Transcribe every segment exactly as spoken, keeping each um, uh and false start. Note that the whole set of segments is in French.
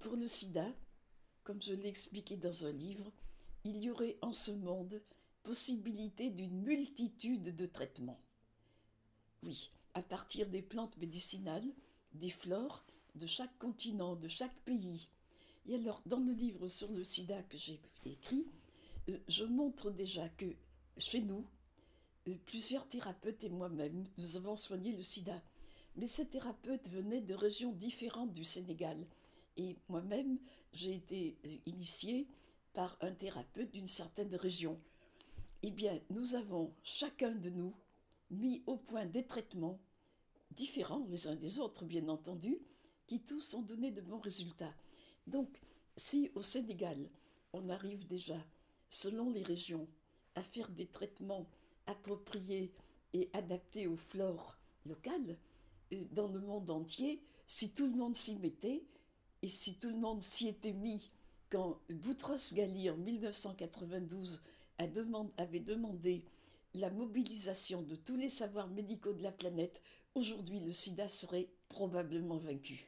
Pour le sida, comme je l'ai expliqué dans un livre, il y aurait en ce monde possibilité d'une multitude de traitements. Oui, à partir des plantes médicinales, des flores de chaque continent, de chaque pays. Et alors, dans le livre sur le sida que j'ai écrit, euh, je montre déjà que chez nous, euh, plusieurs thérapeutes et moi-même, nous avons soigné le sida. Mais ces thérapeutes venaient de régions différentes du Sénégal. Et moi-même, j'ai été initiée par un thérapeute d'une certaine région. Eh bien, nous avons, chacun de nous, mis au point des traitements différents les uns des autres, bien entendu, qui tous ont donné de bons résultats. Donc, si au Sénégal, on arrive déjà, selon les régions, à faire des traitements appropriés et adaptés aux flores locales, dans le monde entier, si tout le monde s'y mettait, et si tout le monde s'y était mis, quand Boutros-Ghali, en mille neuf cent quatre-vingt-douze, a demandé, avait demandé la mobilisation de tous les savoirs médicaux de la planète, aujourd'hui le sida serait probablement vaincu.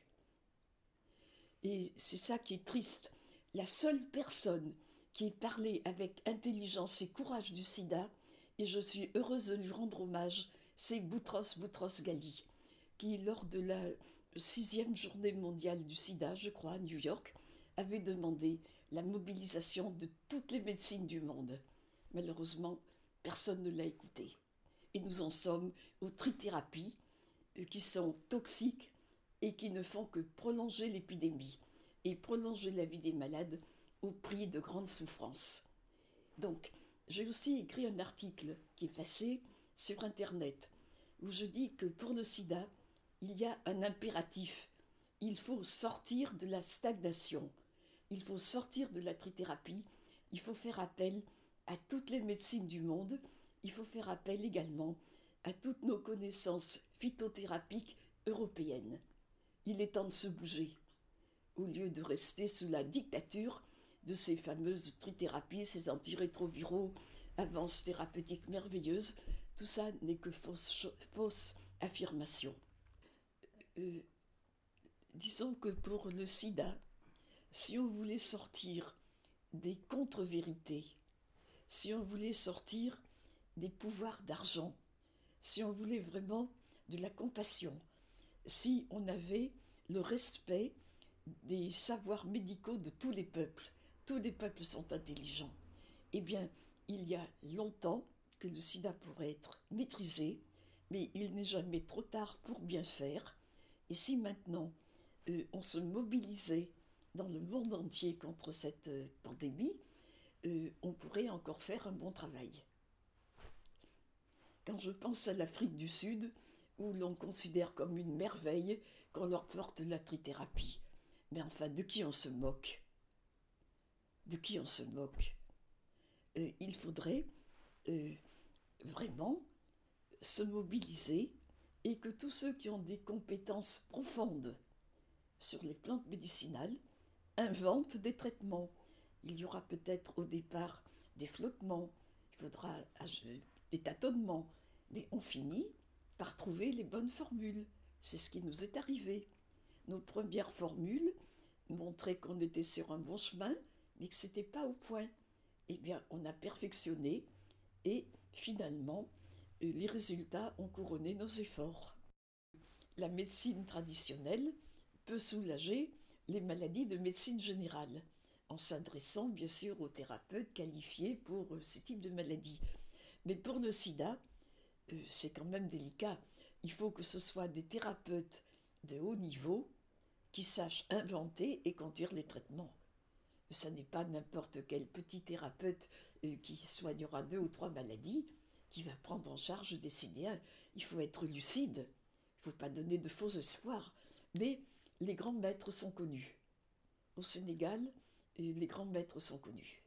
Et c'est ça qui est triste. La seule personne qui ait parlé avec intelligence et courage du sida, et je suis heureuse de lui rendre hommage, c'est Boutros Boutros-Ghali, qui, lors de la sixième journée mondiale du sida, je crois, à New York, avait demandé la mobilisation de toutes les médecines du monde. Malheureusement, personne ne l'a écouté. Et nous en sommes aux trithérapies, qui sont toxiques et qui ne font que prolonger l'épidémie et prolonger la vie des malades au prix de grandes souffrances. Donc, j'ai aussi écrit un article qui est passé sur Internet, où je dis que pour le sida, il y a un impératif. Il faut sortir de la stagnation. Il faut sortir de la trithérapie. Il faut faire appel à toutes les médecines du monde. Il faut faire appel également à toutes nos connaissances phytothérapiques européennes. Il est temps de se bouger, au lieu de rester sous la dictature de ces fameuses trithérapies, ces antirétroviraux, avances thérapeutiques merveilleuses. Tout ça n'est que fausse, fausse affirmation. Euh, disons que pour le sida, si on voulait sortir des contre-vérités, si on voulait sortir des pouvoirs d'argent, si on voulait vraiment de la compassion, si on avait le respect des savoirs médicaux de tous les peuples, tous les peuples sont intelligents, eh bien, il y a longtemps que le sida pourrait être maîtrisé, mais il n'est jamais trop tard pour bien faire. Et si maintenant euh, on se mobilisait dans le monde entier contre cette euh, pandémie, euh, on pourrait encore faire un bon travail. Quand je pense à l'Afrique du Sud, où l'on considère comme une merveille qu'on leur porte la trithérapie, mais enfin, de qui on se moque? De qui on se moque? euh, Il faudrait euh, vraiment se mobiliser et que tous ceux qui ont des compétences profondes sur les plantes médicinales inventent des traitements. Il y aura peut-être au départ des flottements, il faudra des tâtonnements, mais on finit par trouver les bonnes formules. C'est ce qui nous est arrivé. Nos premières formules montraient qu'on était sur un bon chemin, mais que ce n'était pas au point. Eh bien, on a perfectionné et finalement, les résultats ont couronné nos efforts. La médecine traditionnelle peut soulager les maladies de médecine générale, en s'adressant bien sûr aux thérapeutes qualifiés pour ce type de maladies. Mais pour le sida, c'est quand même délicat. Il faut que ce soit des thérapeutes de haut niveau qui sachent inventer et conduire les traitements. Ce n'est pas n'importe quel petit thérapeute qui soignera deux ou trois maladies qui va prendre en charge des sidéens. Il faut être lucide, il ne faut pas donner de faux espoirs. Mais les grands maîtres sont connus. Au Sénégal, les grands maîtres sont connus.